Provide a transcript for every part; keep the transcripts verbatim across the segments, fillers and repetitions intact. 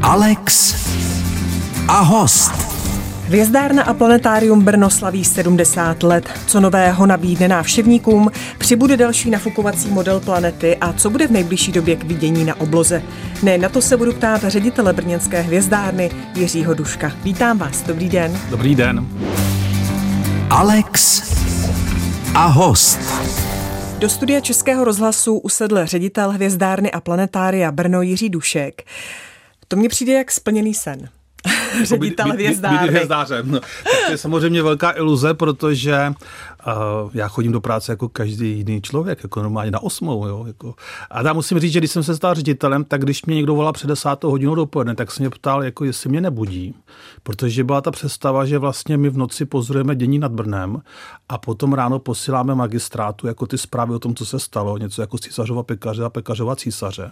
Alex a host. Hvězdárna a planetárium Brno slaví sedmdesát let. Co nového nabídne návštěvníkům? Přibude další nafukovací model planety a co bude v nejbližší době k vidění na obloze? Ne, na to se budu ptát ředitele brněnské hvězdárny Jiřího Duška. Vítám vás, dobrý den. Dobrý den. Alex a host. Do studia Českého rozhlasu usedl ředitel hvězdárny a planetária Brno Jiří Dušek. To mně přijde jak splněný sen. Ředitel hvězdárny. Být hvězdářem. No, to je samozřejmě velká iluze, protože uh, já chodím do práce jako každý jiný člověk, jako normálně na osmou. Jo, jako. A já musím říct, že když jsem se stal ředitelem, tak když mě někdo volal před desátou hodinou dopoledne, tak se mě ptal, jako jestli mě nebudí. Protože byla ta představa, že vlastně my v noci pozorujeme dění nad Brnem a potom ráno posíláme magistrátu jako ty zprávy o tom, co se stalo, něco jako císařova pekaře a pekařova císaře.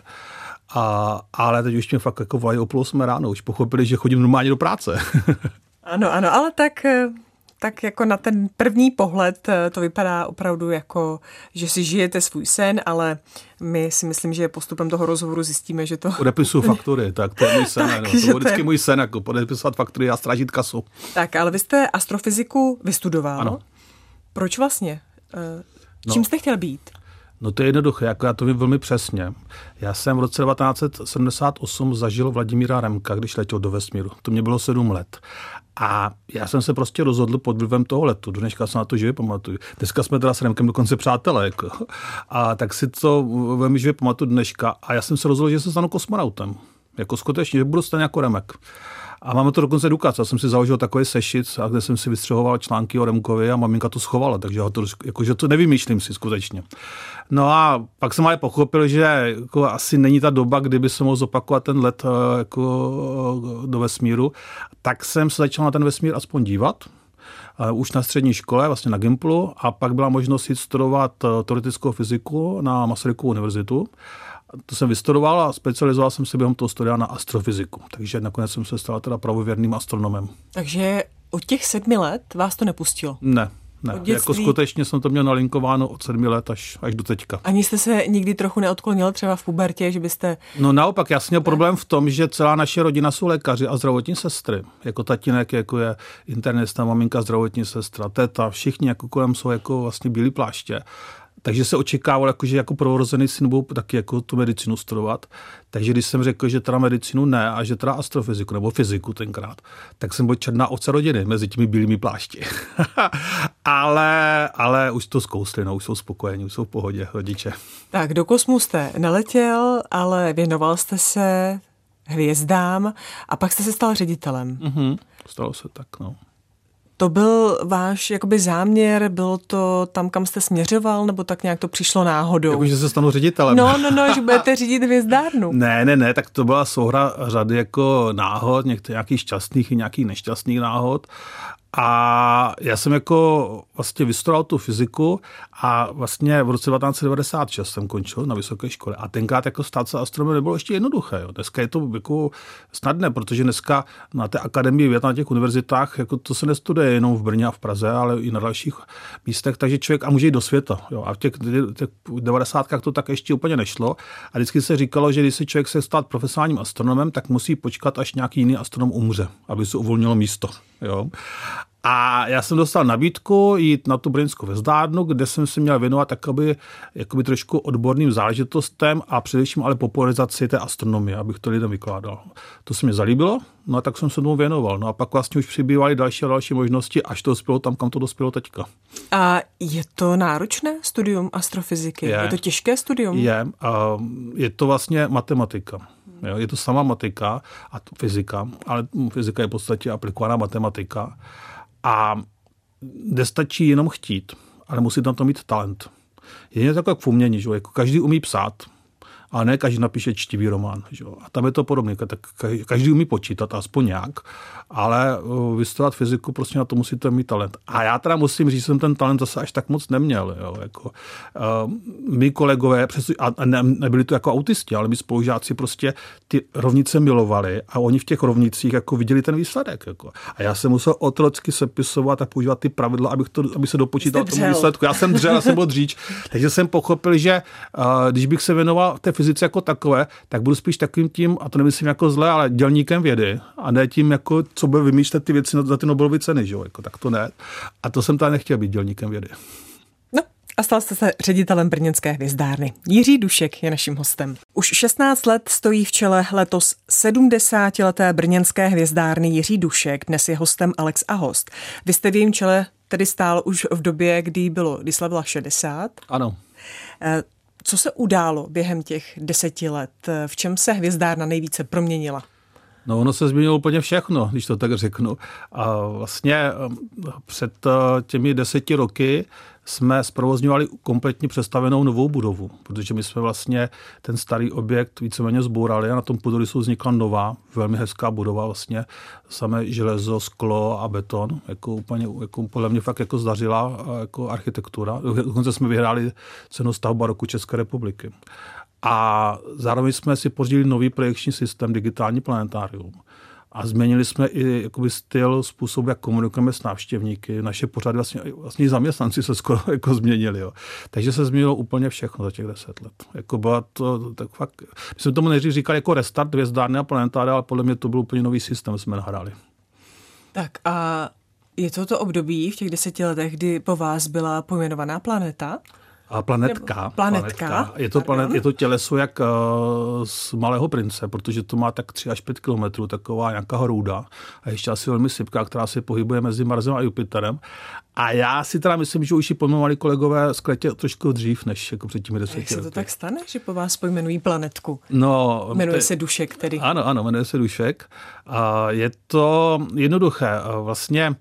A, ale teď už mě fakt jako volají o půl osmé ráno, už pochopili, že chodím normálně do práce. Ano, ano, ale tak, tak jako na ten první pohled to vypadá opravdu jako, že si žijete svůj sen, ale my si myslím, že postupem toho rozhovoru zjistíme, že to... Podepisuju faktury, tak to je můj sen. tak, no. To byl vždycky je... můj sen, jako podepisovat faktury a strážit kasu. Tak, ale vy jste astrofyziku vystudoval. Ano. Proč vlastně? Čím no. jste chtěl být? No to je jednoduché, jako já to vím velmi přesně. Já jsem v roce devatenáct set sedmdesát osm zažil Vladimíra Remka, když letěl do vesmíru. To mě bylo sedm let. A já jsem se prostě rozhodl pod vlivem toho letu. Do dneška se na to živě pamatuju. Dneska jsme teda s Remkem dokonce přátelé. Jako. A tak si to velmi živě pamatuju dneška. A já jsem se rozhodl, že se stanu kosmonautem. Jako skutečně, že budu stejně jako Remek. A máme to dokonce důkaz. Já jsem si založil takový sešit, a kde jsem si vystřihoval články o Remkovi a maminka to schovala, takže já to, jakože to nevymýšlím si skutečně. No a pak jsem ale pochopil, že jako asi není ta doba, kdyby se mohl zopakovat ten let jako do vesmíru. Tak jsem se začal na ten vesmír aspoň dívat. Už na střední škole, vlastně na Gimplu, a pak byla možnost jít studovat teoretickou fyziku na Masarykovu univerzitu. To jsem vystudoval a specializoval jsem se během toho studia na astrofyziku. Takže nakonec jsem se stal teda pravověrným astronomem. Takže od těch sedmi let vás to nepustilo? Ne, ne. Jako skutečně jsem to měl nalinkováno od sedmi let až, až do teďka. Ani jste se nikdy trochu neodklonil třeba v pubertě, že byste... No naopak, já jsem měl problém v tom, že celá naše rodina jsou lékaři a zdravotní sestry. Jako tatínek, jako je internista, maminka, zdravotní sestra, teta, všichni jako kolem jsou jako vlastně bílí pláště. Takže se očekával, jako, že jako prvorozený syn budou taky jako tu medicínu studovat. Takže když jsem řekl, že teda medicínu ne a že teda astrofyziku nebo fyziku tenkrát, tak jsem byl černá ovce rodiny mezi těmi bílými plášti. ale, ale už to zkousli, no, už jsou spokojení, už jsou v pohodě rodiče. Tak do kosmu jste neletěl, ale věnoval jste se hvězdám a pak jste se stal ředitelem. Mhm, stalo se tak, no. To byl váš jakoby záměr, bylo to tam, kam jste směřoval, nebo tak nějak to přišlo náhodou? Jako, že se stanu ředitelem. No, no, no, že budete řídit hvězdárnu. Ne, ne, ne, tak to byla souhra řady jako náhod, některých nějakých šťastných i nějakých nešťastných náhod. A já jsem jako vlastně vystudoval tu fyziku a vlastně v roce devatenáct set devadesát šest jsem končil na vysoké škole. A tenkrát jako stát se astronomem nebylo ještě jednoduché. Jo. Dneska je to jako snadné, protože dneska na té akademii věd, na těch univerzitách, jako to se nestuduje jenom v Brně a v Praze, ale i na dalších místech, takže člověk a může jít do světa. Jo. A v těch, těch devadesátkách to tak ještě úplně nešlo. A vždycky se říkalo, že když se člověk se stát profesionálním astronomem, tak musí počkat, až nějaký jiný astronom umře, aby se uvolnilo místo. Jo. A já jsem dostal nabídku jít na tu brněnskou hvězdárnu, kde jsem se měl věnovat takoby, jakoby trošku odborným záležitostem a především ale popularizaci té astronomie, abych to lidem vykládal. To se mi zalíbilo, no a tak jsem se tomu věnoval. No a pak vlastně už přibývaly další a další možnosti, až to dospělo tam, kam to dospělo teďka. A je to náročné studium astrofyziky? Je, je to těžké studium? Je. A je to vlastně matematika. Jo, je to sama matematika a fyzika, ale fyzika je v podstatě aplikovaná matematika. A nestačí jenom chtít, ale musí tam to mít talent. Je něco jako v umění, že? Jako každý umí psát, ale ne každý napíše čtivý román. Že? A tam je to podobné. Tak každý umí počítat, aspoň nějak, ale vystudovat fyziku, prostě na to musíte mít talent. A já teda musím říct, že jsem ten talent zase až tak moc neměl. Jo? Jako, uh, my kolegové, a ne, nebyli to jako autisti, ale my spolužáci prostě ty rovnice milovali a oni v těch rovnicích jako viděli ten výsledek. Jako. A já jsem musel otrocky sepisovat a používat ty pravidla, abych to, aby se dopočítal tomu výsledku. Já jsem dřel, já jsem byl dříč. Takže jsem pochopil, že uh, když bych se věnoval té fyzice jako takové, tak budu spíš takovým tím, a to nemyslím jako zle, ale dělníkem vědy a ne tím, jako, co bude vymýšlet ty věci za ty Nobelovy ceny, že jo, jako, tak to ne. A to jsem tady nechtěl být dělníkem vědy. No a stal jste se ředitelem brněnské hvězdárny. Jiří Dušek je naším hostem. Už šestnáct let stojí v čele letos sedmdesátileté brněnské hvězdárny Jiří Dušek, dnes je hostem Alex a host. Vy jste v jejím čele tedy stál už v době, kdy bylo, kdy slavila šedesát. Ano. Co se událo během těch deseti let? V čem se hvězdárna nejvíce proměnila? No ono se změnilo úplně všechno, když to tak řeknu. A vlastně před těmi deseti roky jsme zprovozňovali kompletně přestavenou novou budovu, protože my jsme vlastně ten starý objekt víceméně zbourali a na tom půdorysu vznikla nová, velmi hezká budova, vlastně samé železo, sklo a beton, jako úplně, jako podle mě fakt jako zdařila jako architektura. Dokonce jsme vyhráli cenu stavba roku České republiky. A zároveň jsme si pořídili nový projekční systém, digitální planetárium. A změnili jsme i jakoby styl, způsob, jak komunikujeme s návštěvníky. Naše pořady, vlastně, vlastně zaměstnanci se skoro jako změnili. Jo. Takže se změnilo úplně všechno za těch deset let. Jako byla to, tak fakt, my jsme tomu nejdřív říkali jako restart hvězdárny a planetária, ale podle mě to byl úplně nový systém, jsme nahráli. Tak a je to to období v těch deseti letech, kdy po vás byla pojmenovaná planeta? A planetka, planetka. planetka. Je, to planet, je to těleso jak uh, z Malého prince, protože to má tak tři až pět kilometrů, taková nějaká hrouda. A ještě asi velmi sypká, která se pohybuje mezi Marsem a Jupiterem. A já si teda myslím, že už ji pojmenovali kolegové z Kletě trošku dřív, než jako před těmi deseti lety. Jak se to tak stane, že po vás pojmenují planetku? No, jmenuje te... se Dušek tedy. Ano, ano, jmenuje se Dušek. A je to jednoduché. Vlastně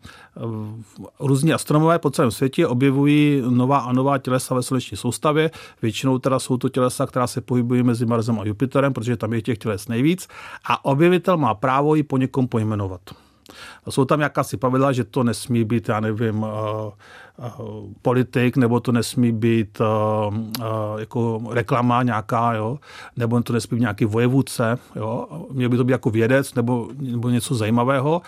různí astronomové po celém světě objevují nová a nová tělesa ve sluneční soustavě. Většinou teda jsou to tělesa, která se pohybují mezi Marsem a Jupiterem, protože tam je těch těles nejvíc. A objevitel má právo ji po někom pojmenovat. Jsou tam jakási pravidla, že to nesmí být, já nevím, uh, uh, politik, nebo to nesmí být uh, uh, jako reklama nějaká, jo? Nebo to nesmí být nějaký vojevůdce, jo? Měl by to být jako vědec nebo, nebo něco zajímavého.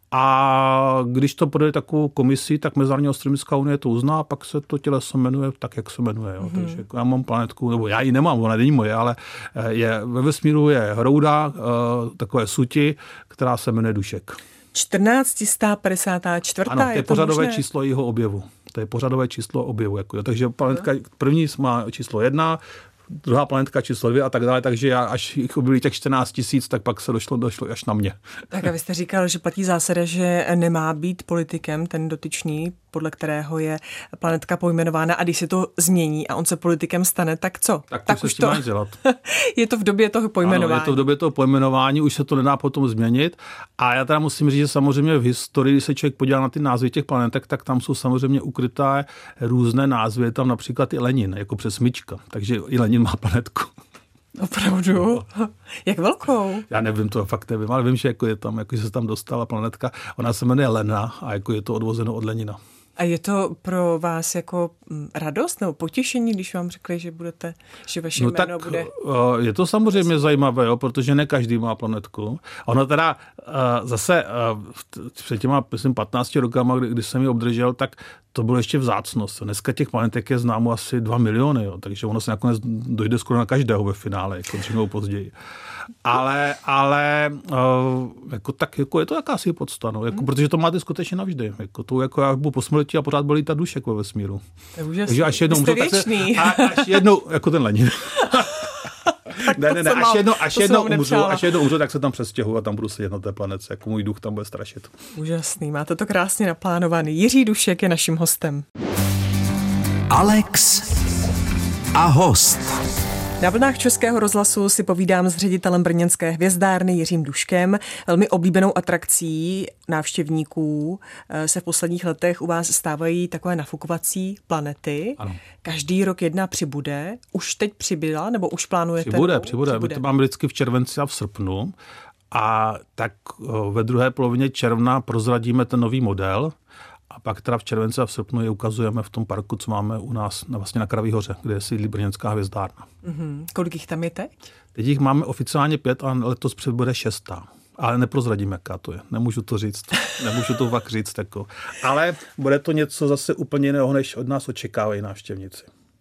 A když to podali takovou komisi, tak Mezinárodní astronomická unie to uzná a pak se to těleso jmenuje tak, jak se jmenuje. Jo? Mm-hmm. Takže jako já mám planetku, nebo já ji nemám, ona není moje, ale je, ve vesmíru je hrouda, uh, takové suti, která se jmenuje Dušek. čtrnáct set padesát čtyři. Ano, to je, je to pořadové možné? číslo jeho objevu. To je pořadové číslo objevu. Jako, takže planetka první má číslo jedna, druhá planetka číslo dvě a tak dále, takže já, až jich byli těch čtrnáct tisíc, tak pak se došlo, došlo až na mě. Tak a vy jste říkal, že platí zásada, že nemá být politikem ten dotyčný, podle kterého je planetka pojmenována, a když se to změní a on se politikem stane, tak co? Tak, tak už to dělat. Je to v době toho pojmenování. Ano, je to v době toho pojmenování, už se to nedá potom změnit. A já teda musím říct, že samozřejmě v historii, když se člověk podívá na ty názvy těch planetek, tak tam jsou samozřejmě ukryté různé názvy. Je tam například i Lenin, jako přes smyčka. Takže i Lenin má planetku. Opravdu? No. Jak velkou? Já nevím, to fakt nevím, ale vím, že jako je tam, jako se tam dostala planetka. Ona se jmenuje Lena a jako je to odvozeno od Lenina. A je to pro vás jako radost nebo potěšení, když vám řekli, že budete, že vaše no jméno tak, bude... je to samozřejmě zajímavé, jo, protože ne každý má planetku. Ono teda zase před těma, myslím, patnácti rokama, kdy, kdy jsem ji obdržel, tak to bylo ještě vzácnost. Dneska těch planetek je známo asi dva miliony, jo, takže ono se nakonec dojde skoro na každého ve finále, jako dřív nebo později. Ale, ale jako, tak, jako je to jakási podsta, no, jako, hmm. protože to máte skutečně navždy. Jako, to, jako já budu po smrti a pořád byl ta Dušek ve vesmíru. To je úžasný. Takže až jednou, Jste umřu, věčný. tak se, a, až jednou, jako ten Lenin. ne, ne, ne, až jednou, až jednou umřu, až jednou umřu, tak se tam přestěhuji a tam budu sedět na té planetce, jako můj duch tam bude strašit. Úžasný, máte to krásně naplánovaný. Jiří Dušek je naším hostem. Alex a host. Na vlnách Českého rozhlasu si povídám s ředitelem brněnské hvězdárny Jiřím Duškem. Velmi oblíbenou atrakcí návštěvníků se v posledních letech u vás stávají takové nafukovací planety. Ano. Každý rok jedna přibude. Už teď přibyla, nebo už plánujete? Přibude, přibude. přibude. My to máme vždycky v červenci a v srpnu. A tak ve druhé polovině června prozradíme ten nový model. A pak teda v červenci a v srpnu je ukazujeme v tom parku, co máme u nás na, vlastně na Kraví hoře, kde je sídlí brněnská hvězdárna. Mm-hmm. Kolik jich tam je teď? Teď jich máme oficiálně pět a letos přibude šestá. Ale neprozradím, jaká to je. Nemůžu to říct. Nemůžu to fakt říct. Jako. Ale bude to něco zase úplně jiného, než od nás očekávají návštěvníci.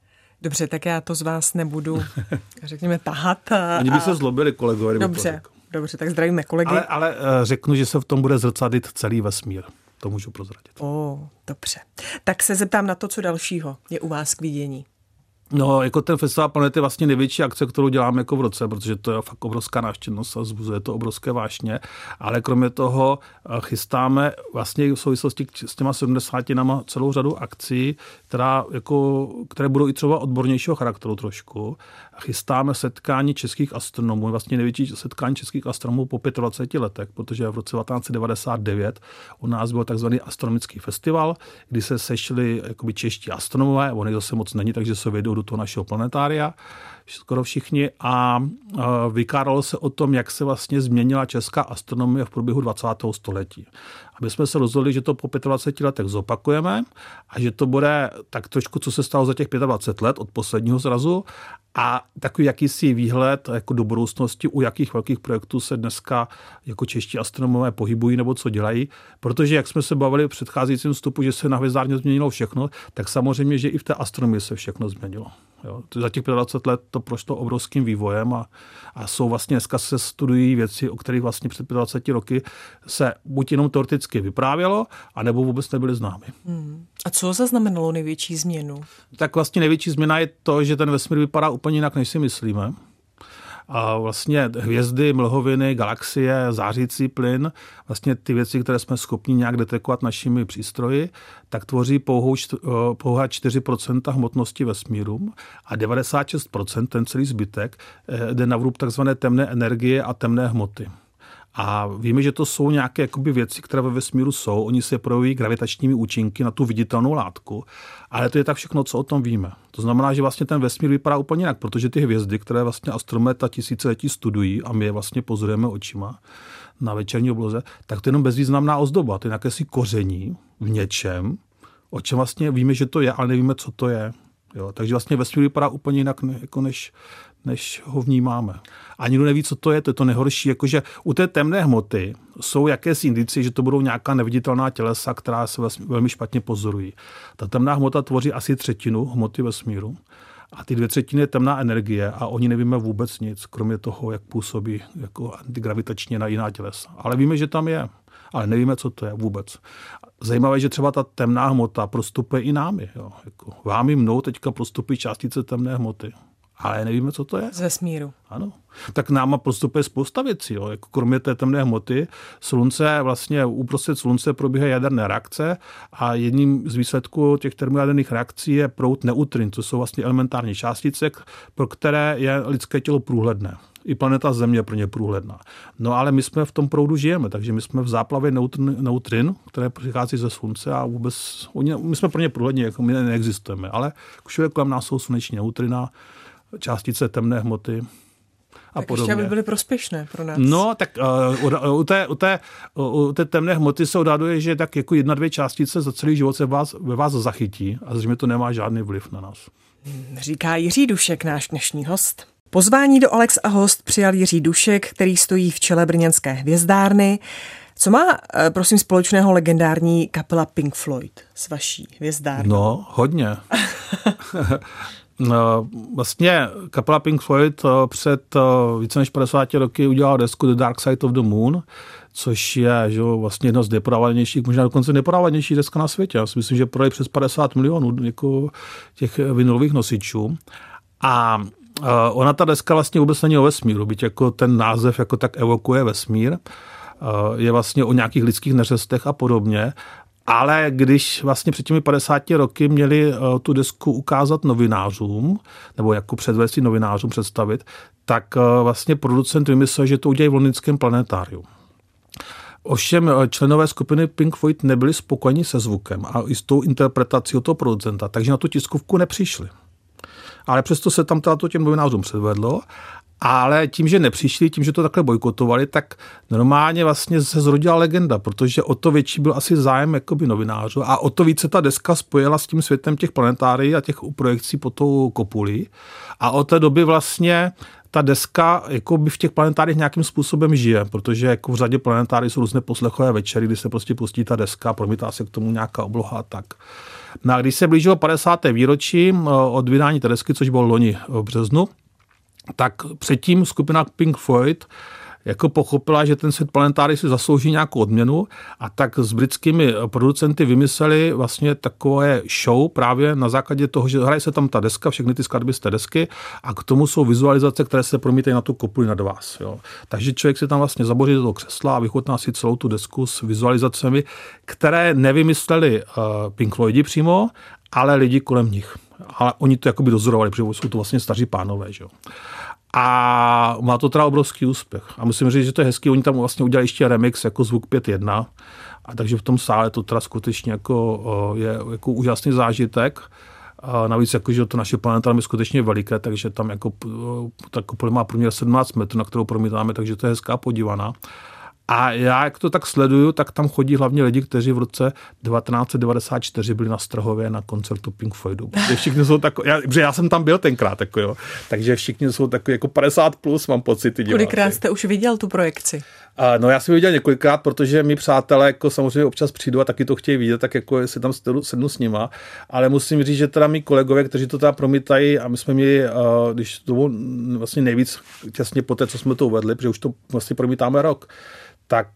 Dobře, tak já to z vás nebudu, řekněme, tahat. A, Oni by se zlobili, kolegové. Dobře, dobře, tak zdravíme kolegy. Ale, ale řeknu, že se v tom bude zrcadlit celý vesmír. To můžu prozradit. O, dobře. Tak se zeptám na to, co dalšího je u vás k vidění. No, jako ten Festival planety je vlastně největší akce, kterou děláme jako v roce, protože to je fakt obrovská návštěvnost a vzbuzuje to obrovské vášně. Ale kromě toho chystáme vlastně v souvislosti s těma sedmdesátinama celou řadu akcí, která jako, které budou i třeba odbornějšího charakteru trošku. Chystáme setkání českých astronomů, vlastně největší setkání českých astronomů po dvaceti pěti letech, protože v roce devatenáct set devadesát devět u nás byl takzvaný astronomický festival, kdy se sešli jakoby čeští astronomové, oni zase moc není, takže se vejdou do toho našeho planetária, skoro všichni, a vykládalo se o tom, jak se vlastně změnila česká astronomie v průběhu dvacátého století. A my jsme se rozhodli, že to po dvaceti pěti letech zopakujeme a že to bude tak trošku, co se stalo za těch dvacet pět let od posledního zrazu a takový jakýsi výhled jako do budoucnosti, u jakých velkých projektů se dneska jako čeští astronomové pohybují nebo co dělají, protože jak jsme se bavili v předcházejícím vstupu, že se na hvězdárně změnilo všechno, tak samozřejmě, že i v té astronomii se všechno změnilo. Jo. Za těch dvacet pět let to prošlo obrovským vývojem a, a jsou vlastně dneska se studují věci, o kterých vlastně před dvaceti roky se buď jenom teoreticky vyprávělo, anebo vůbec nebyly známy. Hmm. A co zaznamenalo největší změnu? Tak vlastně největší změna je to, že ten vesmír vypadá úplně jinak, než si myslíme. A vlastně hvězdy, mlhoviny, galaxie, zářící plyn, vlastně ty věci, které jsme schopni nějak detekovat našimi přístroji, tak tvoří pouhou, pouhá čtyři procenta hmotnosti vesmíru a devadesát šest procent, ten celý zbytek, jde na vrub takzvané temné energie a temné hmoty. A víme, že to jsou nějaké jakoby věci, které ve vesmíru jsou. Oni se projeví gravitačními účinky na tu viditelnou látku, ale to je tak všechno, co o tom víme. To znamená, že vlastně ten vesmír vypadá úplně jinak, protože ty hvězdy, které vlastně astronomové ta tisíciletí studují a my je vlastně pozorujeme očima na večerní obloze, tak to je jenom bezvýznamná ozdoba. To je nějaké si koření v něčem, o čem vlastně víme, že to je, ale nevíme, co to je. Jo, takže vlastně vesmír vypadá úplně jinak, ne, jako než, než ho vnímáme. A nikdo neví, co to je, to je to nejhorší. Jakože u té temné hmoty jsou jakési indicie, že to budou nějaká neviditelná tělesa, která se velmi špatně pozorují. Ta temná hmota tvoří asi třetinu hmoty vesmíru. A ty dvě třetiny je temná energie a oni nevíme vůbec nic, kromě toho, jak působí jako antigravitačně na jiná tělesa. Ale víme, že tam je. Ale nevíme, co to je vůbec. Zajímavé, že třeba ta temná hmota prostupuje i námi. Jo. Jako vámi mnou teďka prostupují částice temné hmoty. Ale nevíme, co to je. Z vesmíru. Ano. Tak náma prostupuje spousta věcí. Jo. Jako kromě té temné hmoty, slunce, vlastně uprostřed slunce probíhají jaderné reakce a jedním z výsledků těch termojaderných reakcí je proud neutrin, to jsou vlastně elementární částice, pro které je lidské tělo průhledné. I planeta Země je pro ně průhledná. No ale my jsme v tom proudu žijeme, takže my jsme v záplavě neutrin, neutrin které přichází ze slunce a vůbec, my jsme pro ně průhlední, jako my neexistujeme, ale všude kolem nás jsou sluneční neutrina, částice temné hmoty a tak podobně. Ještě aby byly prospěšné pro nás. No, tak uh, u, té, u, té, u té temné hmoty se odhaduje, že tak jako jedna, dvě částice za celý život se vás, ve vás zachytí a zřejmě to nemá žádný vliv na nás. Říká Jiří Dušek, náš dnešní host. Pozvání do Alex a host přijal Jiří Dušek, který stojí v čele brněnské hvězdárny. Co má, prosím, společného legendární kapela Pink Floyd s vaší hvězdárnou? No, hodně. No, vlastně kapela Pink Floyd před více než padesáti roky udělala desku The Dark Side of the Moon, což je že, vlastně jedna z nejprodávanějších, možná dokonce nejprodávanější deska na světě. Já si myslím, že prodali přes padesát milionů jako těch vinylových nosičů. A uh, ona ta deska vlastně vůbec není o vesmíru, byť jako ten název jako tak evokuje vesmír. Uh, je vlastně o nějakých lidských neřestech a podobně. Ale když vlastně před těmi padesáti roky měli uh, tu desku ukázat novinářům, nebo jako předvést novinářům představit, tak uh, vlastně producent vymyslel, že to udělají v londýnském planetáriu. Ovšem členové skupiny Pink Floyd nebyli spokojeni se zvukem a i s tou interpretací od toho producenta, takže na tu tiskovku nepřišli. Ale přesto se tam to těm novinářům předvedlo Ale tím, že nepřišli, tím, že to takhle bojkotovali, tak normálně vlastně se zrodila legenda, protože o to větší byl asi zájem jakoby novinářů a o to více ta deska spojila s tím světem těch planetárií a těch projekcí pod tou kopulí. A od té doby vlastně ta deska jakoby v těch planetáriích nějakým způsobem žije, protože jako v řadě planetárií jsou různé poslechové večery, kdy se prostě pustí ta deska, promítá se k tomu nějaká obloha a tak. No a když se blížilo padesáté výročí od vydání té desky, což bylo loni v březnu, tak předtím skupina Pink Floyd jako pochopila, že ten svět planetárií si zaslouží nějakou odměnu a tak s britskými producenty vymysleli vlastně takové show právě na základě toho, že hraje se tam ta deska, všechny ty skladby z té desky a k tomu jsou vizualizace, které se promítají na tu kopuli nad vás. Jo. Takže člověk si tam vlastně zaboří do toho křesla a vychutná si celou tu desku s vizualizacemi, které nevymysleli uh, Pink Floydi přímo, ale lidi kolem nich. Ale oni to jakoby dozorovali, protože jsou to vlastně staří pánové. Že jo. A má to teda obrovský úspěch. A musím říct, že to je hezký. Oni tam vlastně udělali ještě remix jako zvuk pět jedna. A takže v tom sále to teda skutečně jako je jako úžasný zážitek. A navíc jako, že to naše planetárium je skutečně veliké, takže tam jako ta kopule má průměr sedmnáct metrů, na kterou promítáme, takže to je hezká podívaná. A já, jak to tak sleduju, tak tam chodí hlavně lidi, kteří v roce devatenáct set devadesát čtyři byli na Strahově na koncertu Pink Floydu. Všichni jsou takový, já, já jsem tam byl tenkrát, jako jo, takže všichni jsou takový jako padesát plus, mám pocit. Kolikrát jste už viděl tu projekci? A, no já jsem viděl několikrát, protože mi přátelé jako samozřejmě občas přijdu a taky to chtějí vidět, tak jako si tam sednu s nima, ale musím říct, že teda mý kolegové, kteří to teda promítají a my jsme měli, když to bylo vlastně nejvíc těsně po té, co jsme to uvedli, protože už to vlastně promítáme rok, tak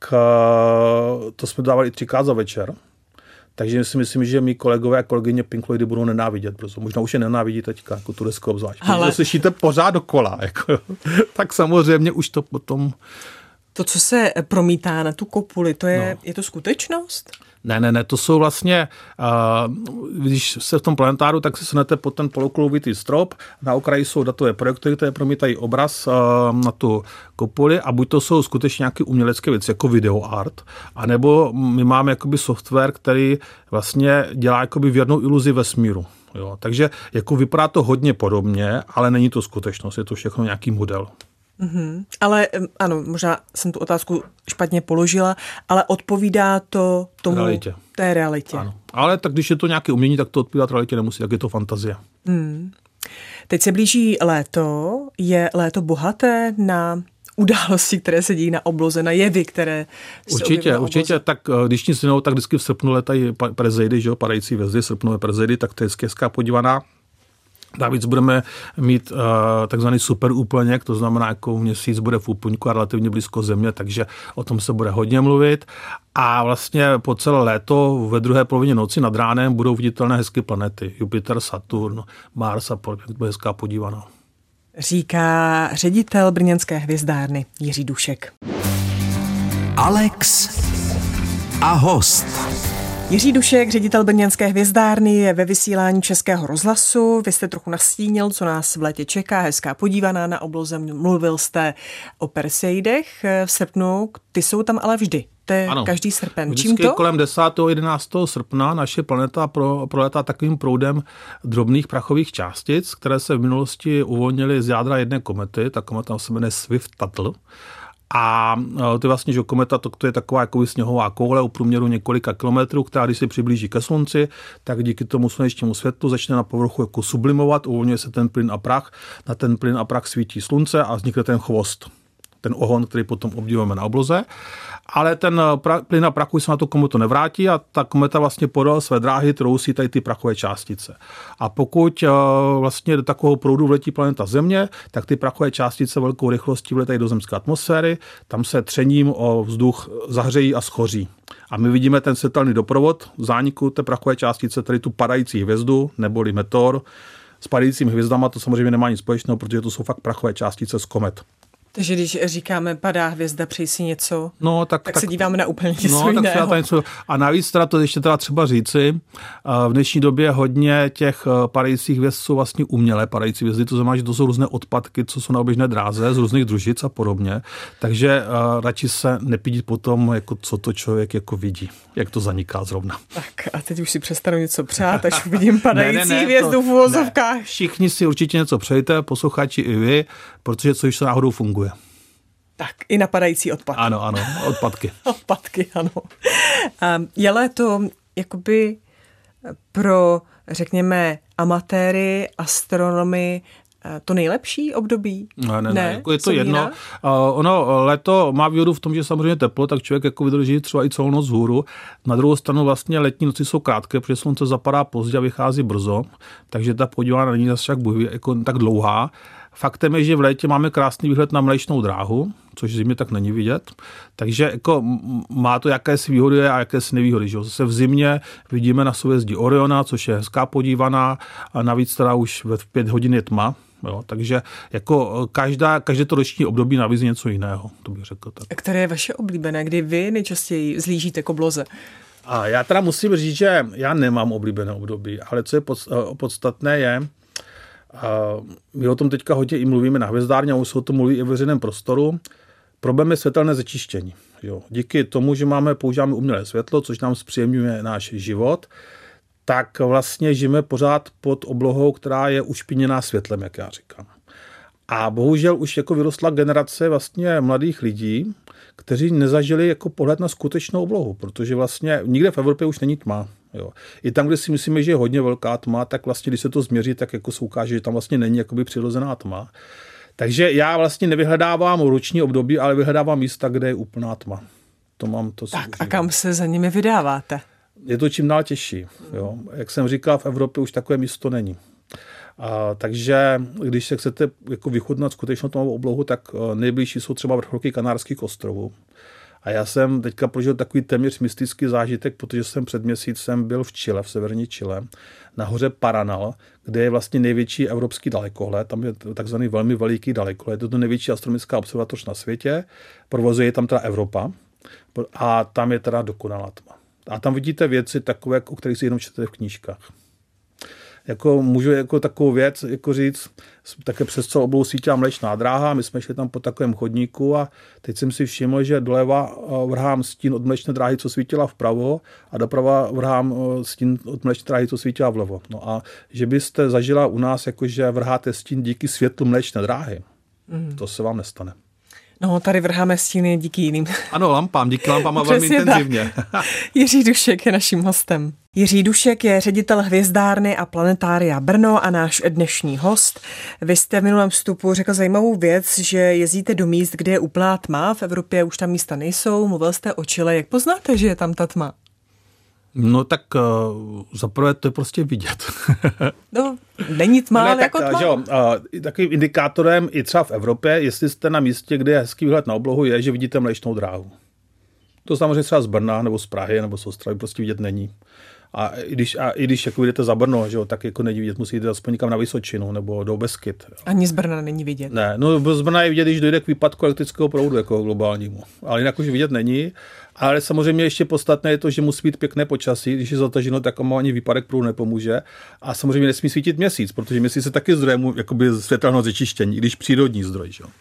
uh, to jsme dávali třikrát za večer. Takže si myslím, že mý kolegové a kolegyně Pink Floydy budou nenávidět, protože možná už je nenávidí teďka, jako tu desku obzvlášť. Ale... Když to slyšíte pořád dokola, jako, tak samozřejmě už to potom... To, co se promítá na tu kopuli, to je, no. je to skutečnost? Ne, ne, ne, to jsou vlastně, uh, když se v tom planetáru, tak si sunete pod ten poloklouovitý strop, na okraji jsou datové projektory, které promítají obraz uh, na tu kopuli a buď to jsou skutečně nějaké umělecké věci, jako video art, anebo my máme jakoby software, který vlastně dělá jakoby věrnou iluzi vesmíru. Jo. Takže jako vypadá to hodně podobně, ale není to skutečnost, je to všechno nějaký model. Mm-hmm. Ale ano, možná jsem tu otázku špatně položila, ale odpovídá to tomu realitě. té realitě. Ano. Ale tak když je to nějaké umění, tak to odpovídá realitě nemusí, tak je to fantazie. Mm. Teď se blíží léto. Je léto bohaté na události, které se dějí na obloze, na jevy, které se Určitě, na určitě. Tak když nic jiného, tak vždycky v srpnu letají Perseidy, že jo, padající hvězdy, srpnové Perseidy, tak to je hezká podívaná. Navíc budeme mít uh, takzvaný super úplněk, to znamená, jako měsíc bude v úplňku a relativně blízko Země, takže o tom se bude hodně mluvit. A vlastně po celé léto ve druhé polovině noci nad ránem budou viditelné hezké planety. Jupiter, Saturn, Mars a podobně. To bude hezká podívaná. Říká ředitel brněnské hvězdárny Jiří Dušek. Alex a host. Jiří Dušek, ředitel brněnské hvězdárny, je ve vysílání Českého rozhlasu. Vy jste trochu nastínil, co nás v létě čeká. Hezká podívaná na obloze. Mluvil jste o Perseidech v srpnu. Ty jsou tam ale vždy. To je ano. Každý srpen. Čím to? Kolem desátého jedenáctého srpna naše planeta pro, proletá takovým proudem drobných prachových částic, které se v minulosti uvolnily z jádra jedné komety. Ta kometa se jmenuje Swift-Tuttle. A to je vlastně, že kometa to, to je taková jako sněhová koule u průměru několika kilometrů, která když se přiblíží ke slunci, tak díky tomu slunečnímu světlu začne na povrchu jako sublimovat, uvolňuje se ten plyn a prach, na ten plyn a prach svítí slunce a vznikne ten chvost, ten ohon, který potom obdivujeme na obloze. Ale ten pra, plyn a prachu se na to kometu nevrátí a ta kometa vlastně podél své dráhy trousí tady ty prachové částice. A pokud uh, vlastně do takového proudu vletí planeta Země, tak ty prachové částice velkou rychlostí vletají do zemské atmosféry, tam se třením o vzduch zahřejí a schoří. A my vidíme ten světelný doprovod zániku té prachové částice, tedy tu padající hvězdu, neboli meteor. S padajícími hvězdama to samozřejmě nemá nic společného, protože to jsou fakt prachové částice z komet. Takže když říkáme padá hvězda, přeji si něco, no, tak, tak, tak se díváme na úplně něco no, jiného. Tak něco, a navíc teda to ještě teda třeba říci, v dnešní době hodně těch padajících hvězd jsou vlastně umělé padající hvězdy, to znamená, že to jsou různé odpadky, co jsou na oběžné dráze z různých družic a podobně, takže uh, radši se nepídit po tom, jako co to člověk jako vidí, jak to zaniká zrovna. Tak a teď už si přestanu něco přát, až uvidím padající ne, ne, ne, hvězdu to, v uvozovkách. Ne. Všichni si určitě něco přejte, posluchači i vy, protože co již náhodou funguje. Tak, i napadající odpadky. Ano, ano, odpadky. Odpadky, ano. Je léto jakoby pro, řekněme, amatéry, astronomy to nejlepší období? Ne, ne, ne, jako je to jedno. Uh, ono, léto má výhodu v tom, že samozřejmě teplo, tak člověk jako vydrží třeba i celou noc vzhůru. Na druhou stranu vlastně letní noci jsou krátké, protože slunce zapadá pozdě a vychází brzo, takže ta podívaná není zase tak, jako tak dlouhá. Faktem je, že v létě máme krásný výhled na Mléčnou dráhu, což zimě tak není vidět. Takže jako má to jakési výhody a jakési nevýhody. Že? Zase v zimě vidíme na souhvězdí Oriona, což je hezká podívaná, a navíc teda už ve pět hodin je tma. Jo? Takže jako každá, každé to roční období navíc něco jiného, to bych řekl tak. A které je vaše oblíbené, kdy vy nejčastěji zlížíte k obloze? A já teda musím říct, že já nemám oblíbené období, ale co je podstatné je, Uh, my o tom teďka hodně i mluvíme na hvězdárně a už se o tom mluví i v veřejném prostoru. Problém je světelné zečištění. Jo. Díky tomu, že máme, používáme umělé světlo, což nám zpříjemňuje náš život, tak vlastně žijeme pořád pod oblohou, která je ušpiněná světlem, jak já říkám. A bohužel už jako vyrostla generace vlastně mladých lidí, kteří nezažili jako pohled na skutečnou oblohu, protože vlastně nikde v Evropě už není tma. Jo. I tam, kde si myslíme, že je hodně velká tma, tak vlastně, když se to změří, tak jako se ukáže, že tam vlastně není jakoby přirozená tma. Takže já vlastně nevyhledávám roční období, ale vyhledávám místa, kde je úplná tma. To mám to. Tak a kam se za nimi vydáváte? Je to čím dál těžší. Jo. Jak jsem říkal, v Evropě už takové místo není. A, takže když se chcete jako vychutnat skutečnou tmavou oblohu, tak nejbližší jsou třeba vrcholky Kanárských ostrovů. A já jsem teďka prožil takový téměř mystický zážitek, protože jsem před měsícem byl v Chile, v severní Chile, na hoře Paranal, kde je vlastně největší evropský dalekohled. Tam je takzvaný velmi veliký dalekohled. Je to největší astronomická observatoř na světě. Provozuje tam teda Evropa a tam je teda dokonalá tma. A tam vidíte věci takové, o kterých si jenom čtete v knížkách. Jako můžu jako takovou věc jako říct, také přes celou oblohu svítila Mléčná dráha, my jsme šli tam po takovém chodníku a teď jsem si všiml, že doleva vrhám stín od Mléčné dráhy, co svítila vpravo, a doprava vrhám stín od Mléčné dráhy, co svítila vlevo. No a že byste zažila u nás, jakože vrháte stín díky světlu Mléčné dráhy, mm. to se vám nestane. No, tady vrháme stíny díky jiným. Ano, lampám, díky lampám a velmi intenzivně. Jiří Dušek je naším hostem. Jiří Dušek je ředitel hvězdárny a planetária Brno a náš dnešní host. Vy jste v minulém vstupu řekl zajímavou věc, že jezdíte do míst, kde je úplná tma, v Evropě už tam místa nejsou, mluvil jste o Chile. Jak poznáte, že je tam ta tma? No tak uh, zaprvé to je prostě vidět. No, není tma, ale jako tma. Že jo, uh, takovým indikátorem i třeba v Evropě, jestli jste na místě, kde je hezký výhled na oblohu, je, že vidíte Mléčnou dráhu. To samozřejmě třeba z Brna nebo z Prahy nebo z Ostravy prostě vidět není. A i když, a i když jako jdete za Brno, že jo, tak jako není vidět, musíte jít aspoň někam na Vysočinu nebo do Beskyd. Ani z Brna není vidět. Ne, no z Brna je vidět, když dojde k výpadku elektrického proudu jako globálnímu. Ale jinak už vidět není. Ale samozřejmě ještě podstatné je to, že musí být pěkné počasí, když je zataženo, tak ani výpadek proudu nepomůže. A samozřejmě nesmí svítit měsíc, protože měsíc je taky zdrojem jakoby světelného zečištění, i když přírodní zdroj, že jo.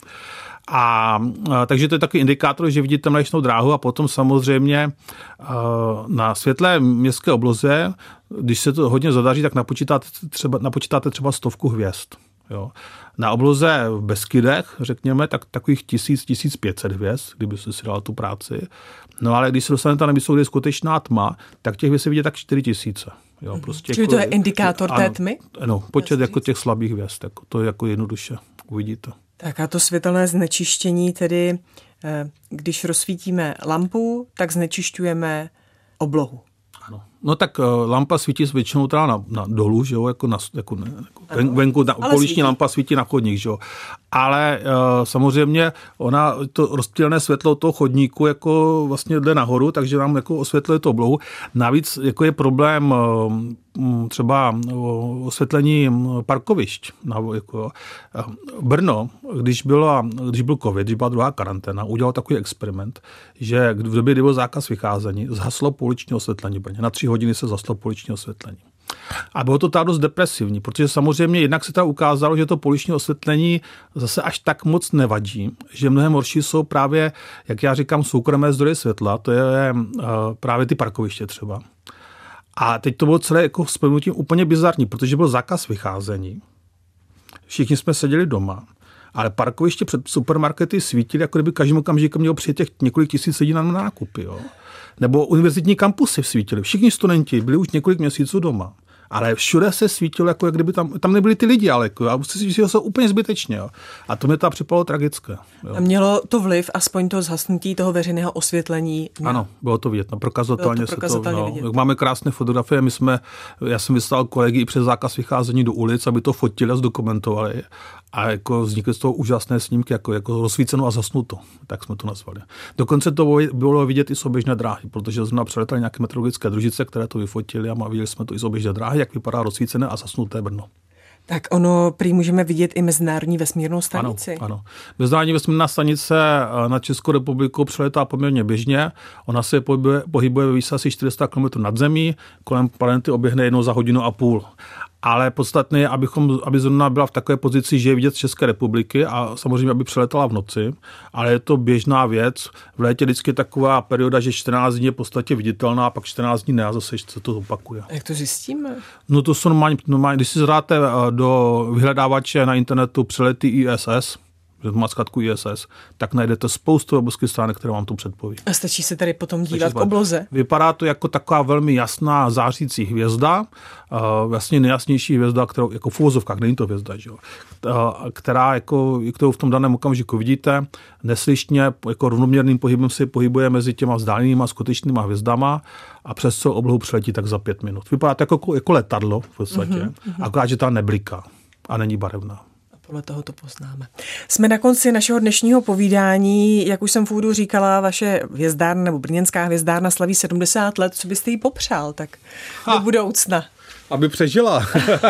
A, a takže to je takový indikátor, že vidíte Mléčnou dráhu a potom samozřejmě a, na světlé městské obloze, když se to hodně zadaří, tak napočítáte třeba, napočítáte třeba stovku hvězd. Jo. Na obloze v Beskydech, řekněme, tak takových tisíc, tisíc pět set hvězd, kdyby se si dal tu práci. No ale když se dostanete na místo, kde je skutečná tma, tak těch hvězd se vidí tak čtyři tisíce. Jo, prostě Čili jako, to je indikátor ano, té tmy? Ano, počet jako těch slabých hvězd, jako, to je jako jednoduše, uvidíte. Tak a to světelné znečištění, tedy když rozsvítíme lampu, tak znečišťujeme oblohu. Ano. No tak uh, lampa svítí většinou teda na, na dolů, že jo, jako, na, jako, ne, jako ven, venku, na, pouliční lampa svítí na chodník, že jo. ale uh, samozřejmě ona, to rozptýlené světlo toho chodníku jako vlastně jde nahoru, takže nám jako osvětluje to oblohu. Navíc jako je problém uh, třeba osvětlení parkovišť. Jako, Brno, když, byla, když byl covid, když byla druhá karanténa, udělal takový experiment, že v době, kdy byl zákaz vycházení, zhaslo pouliční osvětlení v Brně. Na tři hodiny se zaslo pouliční osvětlení. A bylo to tak dost depresivní, protože samozřejmě jednak se tam ukázalo, že to pouliční osvětlení zase až tak moc nevadí, že mnohem horší jsou právě, jak já říkám, soukromé zdroje světla, to je uh, právě ty parkoviště třeba. A teď to bylo celé jako s plnutím úplně bizarní, protože byl zákaz vycházení. Všichni jsme seděli doma, ale parkoviště před supermarkety svítily, jako kdyby každému okamžiku mělo přijet těch několik tisíc lidí na nákupy. Jo. Nebo univerzitní kampusy svítily. Všichni studenti byli už několik měsíců doma. Ale všude se svítilo, jako jak kdyby tam, tam nebyli ty lidi, ale jako, a musíte si říct, že úplně zbytečně. Jo. A to mě tam připadalo tragické. Jo. A mělo to vliv, aspoň to zhasnutí toho veřejného osvětlení? Na... Ano, bylo to vidět. No, prokazatelně, to prokazatelně se to, no, máme krásné fotografie, my jsme, já jsem vyslal kolegy i přes zákaz vycházení do ulic, aby to fotili a zdokumentovali. A jako vznikly z toho úžasné snímky, jako, jako rozsvíceno a zasnuto, tak jsme to nazvali. Dokonce to bylo vidět i z oběžné dráhy, protože jsme přeletali nějaké meteorologické družice, které to vyfotili a viděli jsme to i z oběžné dráhy, jak vypadá rozsvícené a zasnuté Brno. Tak ono prý můžeme vidět i mezinárodní vesmírnou stanici. Ano, ano. Mezinárodní vesmírná stanice na Českou republiku přeletá poměrně běžně. Ona se pohybuje, pohybuje ve výši asi čtyři sta kilometrů nad zemí, kolem planety oběhne jednou za hodinu a půl. Ale podstatné je, abychom, aby zrovna byla v takové pozici, že je vidět z České republiky a samozřejmě, aby přeletala v noci, ale je to běžná věc. V létě vždycky je taková perioda, že čtrnáct dní je v podstatě viditelná a pak čtrnáct dní ne a zase se to opakuje. A jak to zjistíme? No to jsou normálně, normálně když si zadáte do vyhledávače na internetu přelety I S S, že to má zkratku I S S, tak najdete spoustu webovských stránek, které vám to předpoví. A stačí se tady potom dívat v obloze? Vypadá to jako taková velmi jasná zářící hvězda, uh, vlastně nejjasnější hvězda, kterou jako v uvozovkách, není to hvězda, že jo, uh, která jako, kterou v tom daném okamžiku vidíte, neslyšně, jako rovnoměrným pohybem se pohybuje mezi těma vzdálenýma skutečnýma hvězdama a přes celou oblohu přiletí tak za pět minut. Vypadá to jako, jako letadlo v podstatě, mm-hmm. akorát, že ta nebliká a není barevná. Podle toho to poznáme. Jsme na konci našeho dnešního povídání. Jak už jsem v úvodu říkala, vaše hvězdárna nebo brněnská hvězdárna slaví sedmdesát let. Co byste jí popřál tak ha. do budoucna? Aby přežila.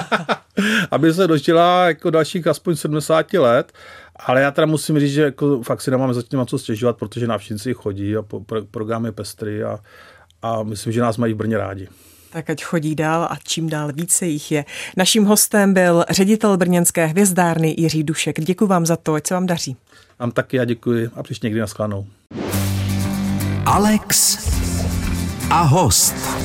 Aby se dožila jako dalších aspoň sedmdesát let. Ale já teda musím říct, že jako fakt si nemáme zatím na co stěžovat, protože návštěvníci chodí a program je pestrý a, a myslím, že nás mají v Brně rádi. Tak ať chodí dál a čím dál více jich je. Naším hostem byl ředitel brněnské hvězdárny Jiří Dušek. Děkuji vám za to, ať se vám daří. Vám taky a děkuji a příště někdy nashledanou. Alex a host.